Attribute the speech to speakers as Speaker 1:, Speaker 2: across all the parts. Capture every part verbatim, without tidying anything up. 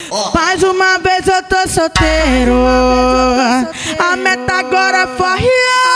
Speaker 1: Mais uma vez eu tô solteiro. A meta agora é forrear.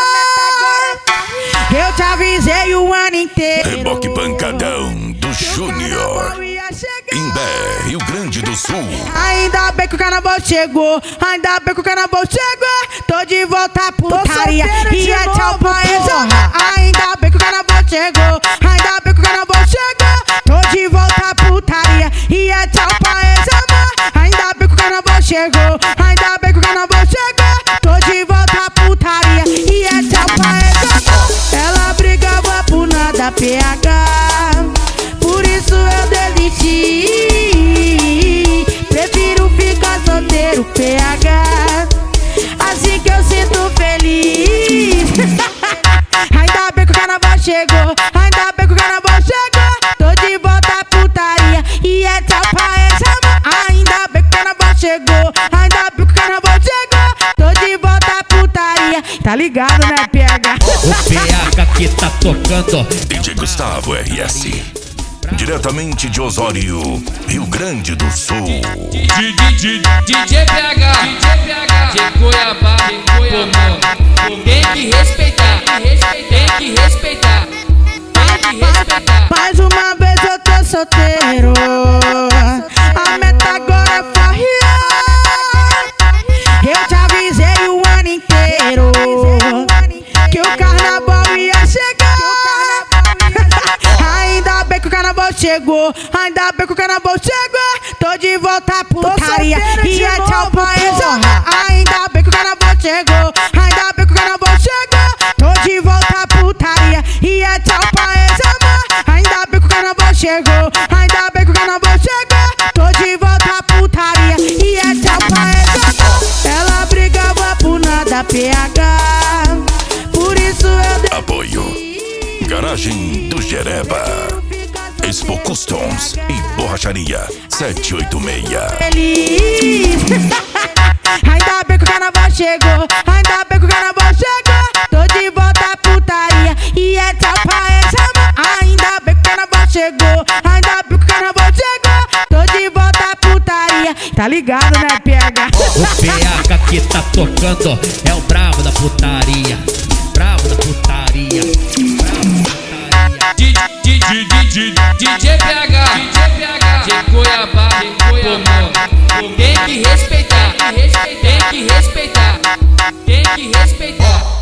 Speaker 1: Eu te avisei o ano inteiro.
Speaker 2: Reboque pancadão do Júnior. Imbé, Rio Grande do Sul.
Speaker 1: Ainda bem que o carnaval chegou. Ainda bem que o carnaval chegou. Tô de volta à putaria. E é tchau pra exorrar. Ainda bem que o carnaval chegou. Ainda bem que o carnaval chegou. Tô de volta à putaria. E é tchau pra exorrar. Ainda bem que o carnaval chegou. Ainda bem que o carnaval chegou. Tô de volta à putaria. E é tchau pra exorrar. Ela brigava por nada, P H. Por isso eu desisti. Prefiro ficar solteiro, P H. Assim que eu sinto feliz. Ainda bem que o carnaval chegou. Ainda bem que o carnaval chegou. Tô de volta à putaria. E é tchau pra essa mão. Ainda bem que o carnaval chegou. Ainda bem que o carnaval chegou. Tô de volta à putaria. Tá ligado, né, P H?
Speaker 3: O P H que tá tocando.
Speaker 2: D J Gustavo R S. Diretamente de Osório, Rio Grande do Sul.
Speaker 4: D J P H, de Cuiabá, pô, tem que respeitar, tem que respeitar, tem que respeitar.
Speaker 1: Mais uma vez eu tô solteiro. A meta agora é forrear. Eu te avisei o ano inteiro que o carnaval ia chegar. Ainda bem que o carnaval chegou. Ainda bem que o carnaval chegou. Tô de volta à putaria. E é tchau pra exorrar. Ainda bem que o carnaval chegou. Ainda bem que o carnaval chegou. Tô de volta à putaria. E é tchau pra exorrar. Ainda bem que o carnaval chegou. Ainda bem que o carnaval chegou. Tô de volta à putaria. E é tchau pra exorrar. Ela brigava por nada, P H. Por isso eu
Speaker 2: Apoio Garagem do Jereba, Expo Customs e Borracharia sete oito seis.
Speaker 1: Feliz. Ainda bem que o carnaval chegou. Ainda bem que o carnaval chegou. Tô de volta à putaria. E é tchau pra essa mão. Ainda bem que o carnaval chegou. Ainda bem que o carnaval chegou. Tô de volta à putaria. Tá ligado, né, P H?
Speaker 3: O P H que tá tocando é o bravo da putaria. Bravo da putaria.
Speaker 4: D J P H, de Cuiabá, pô, tem que respeitar, tem que respeitar, tem que respeitar.